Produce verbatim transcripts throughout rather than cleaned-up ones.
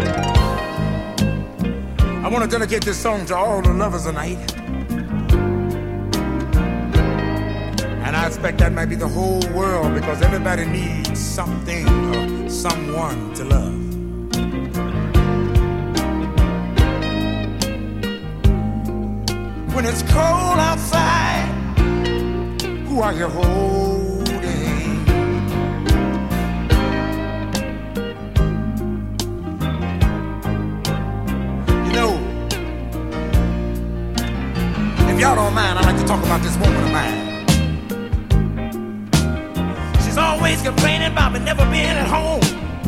I want to dedicate this song to all the lovers tonight. And I expect that might be the whole world, because everybody needs something or someone to love. When it's cold outside, who are you holding? You know, if y'all don't mind, I'd like to talk about this woman of mine. She's always complaining about me never being at home.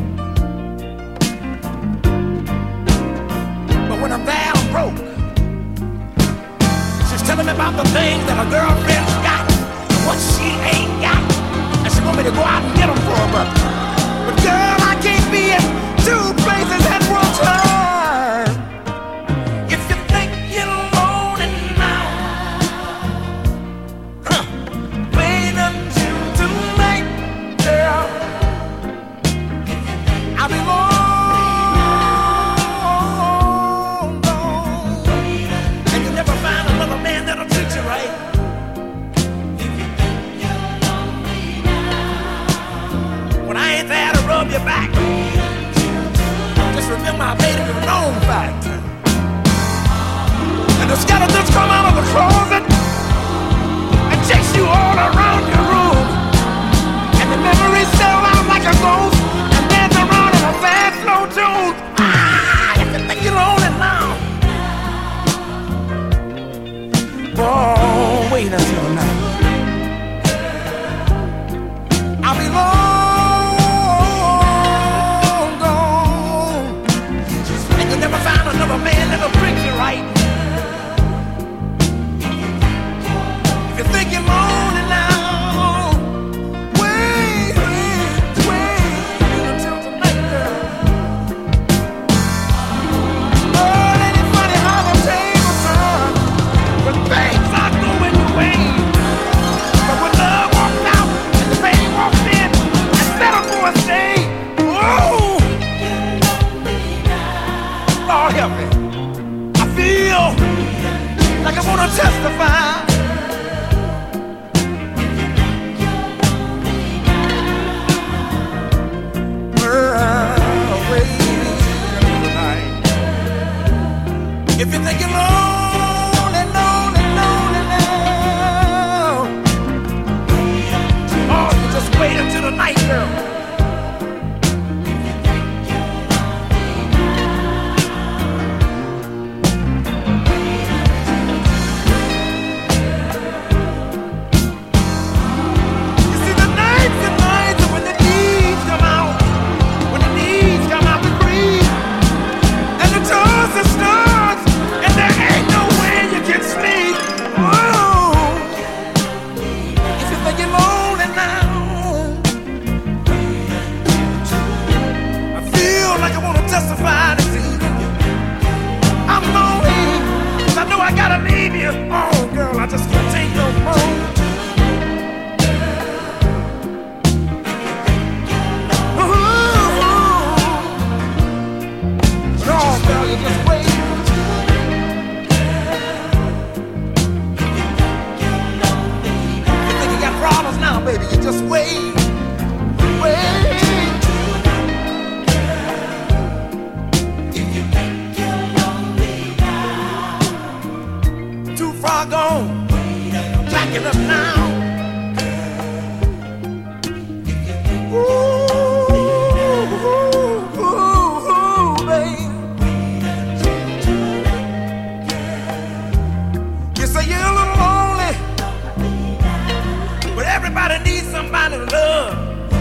But when I'm there, I'm broke. Telling me about the things that her girlfriend's got and what she ain't got, and she want me to go out and get them for her, but but girl, I can't be in two places at one time. If you think you're lonely now, huh, wait until tonight, girl. I'll be long. Your back. Just remember I made it a known fact. And the skeletons come out of the closet and chase you all around your room. And the memories sell out like a ghost and dance around in a fast, slow tune. Ah, if you think you're lonely now, oh, wait until tonight. I'll be long. A man never brings you right. If you think you're lonely now, wait, wait, wait until tonight, girl. Oh, ain't it funny how the tables turn when things are going your way? But when love walks out and the pain walks in and settle for a stay, whoa! Lord help me. I feel like I wanna testify. Well, wait tonight. If you think you're lonely, lonely, lonely now, oh, you just wait until the night, girl. Testify this evening. I'm lonely, 'cause I know I gotta leave you. Oh, girl, I just can't take no more. No, girl, you just wait. You think you got problems now, baby? You just wait, wait. Far gone, backing up now. Ooh, ooh, ooh, baby. You say you're a little lonely, but everybody needs somebody to love.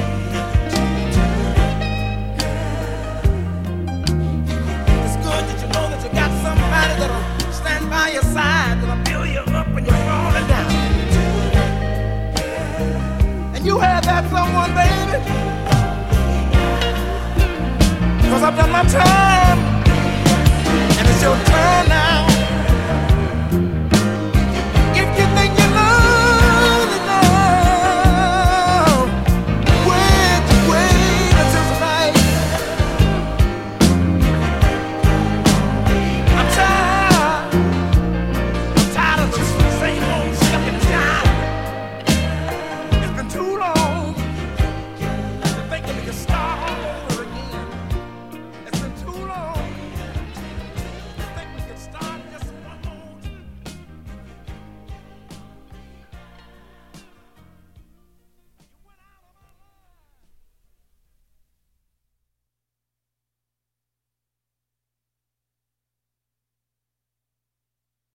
It's good that you know that you got somebody that'll stand by your side, that'll build you up when you're falling down. And you have that someone, baby, 'cause I've done my time.